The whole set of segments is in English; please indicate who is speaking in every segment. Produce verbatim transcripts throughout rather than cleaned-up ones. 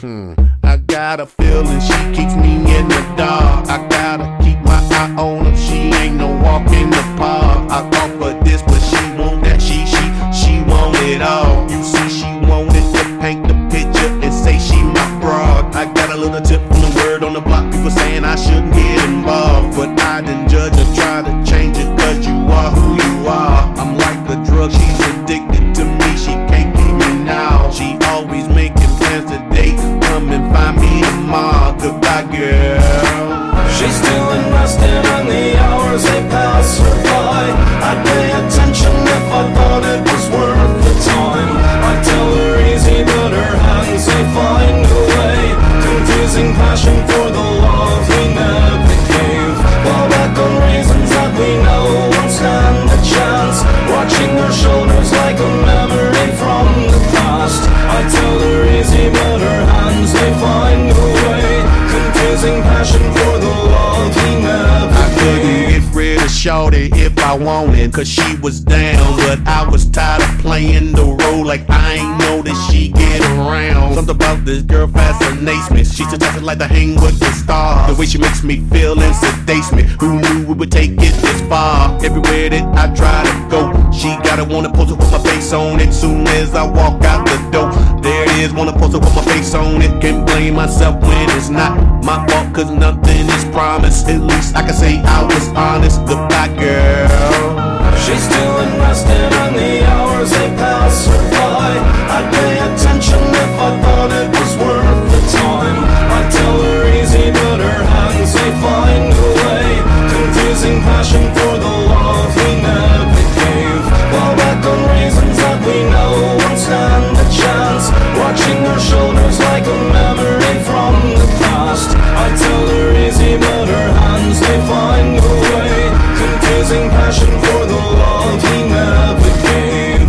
Speaker 1: Hmm. I got a feeling she keeps me in the dark. I gotta keep my eye on her. She ain't no walk in the park. I thought for this, but she want that. She, she, she want it all. You see, she wanted to paint the picture and say she my broad. I got a little tip from the word on the block. People saying I shouldn't get involved, but I didn't judge or try to change it, cause you are who you are. I'm like a drug, she's addicted to me. She can't keep me now. She always making plans to date. Come and find me tomorrow. Goodbye, girl.
Speaker 2: She's still invested and the hours they pass her by. I'd pay attention if I thought it was worth the time. I tell her easy, but her hands they find a way. Confusing passion for the love we never gave. Fall back on reasons that we know won't stand a chance. Watching her shoulders like a memory from the past. I tell her easy, but her hands they find a way. Confusing passion for the love he never
Speaker 1: I couldn't get rid of shorty if I wanted, cause she was down. But I was tired of playing the role like I ain't know that she get around. Something about this girl fascinates me. She's suggested like to hang with the stars. The way she makes me feel and sedates me. Who knew we would take it this far? Everywhere that I try to go, she gotta wanna pose it with my face on it. Soon as I walk out the door, there it is, wanna pose it with my face on it. Can't blame myself when it's not my fault, cause nothing is promised. At least I can say I was honest. Goodbye, girl.
Speaker 2: She's still invested and the hours they pass her by. I'd pay attention if I thought it was worth the time. I tell her easy, but her hands they find a way. Confusing passion for the love we never gave. Fall back on reasons that we know won't stand a chance. Watching her shoulders like a memory from the past. I tell her easy, but her hands they find a way. Confusing passion for the love he never gave.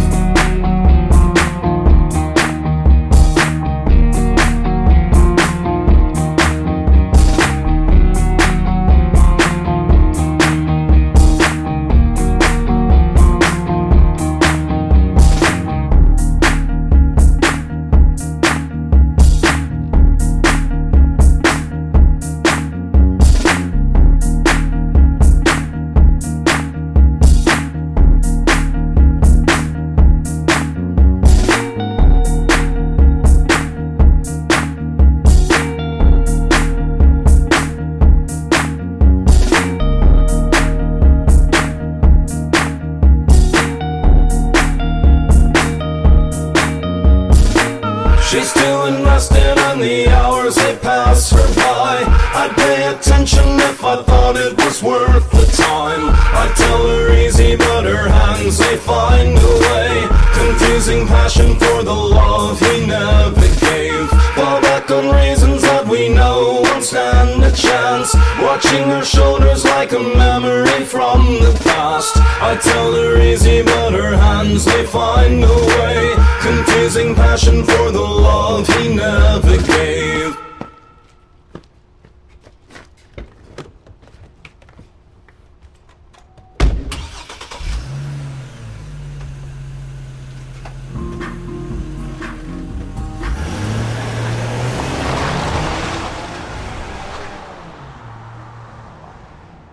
Speaker 2: She's still invested and the hours they pass her by. I'd pay attention if I thought it was worth the time. I tell her easy, but her hands they find a way. Confusing passion for the love he never gave. Fall back on reasons that we know won't stand a chance. Watching her shoulders like a memory from the past. I tell her easy, but her hands they find a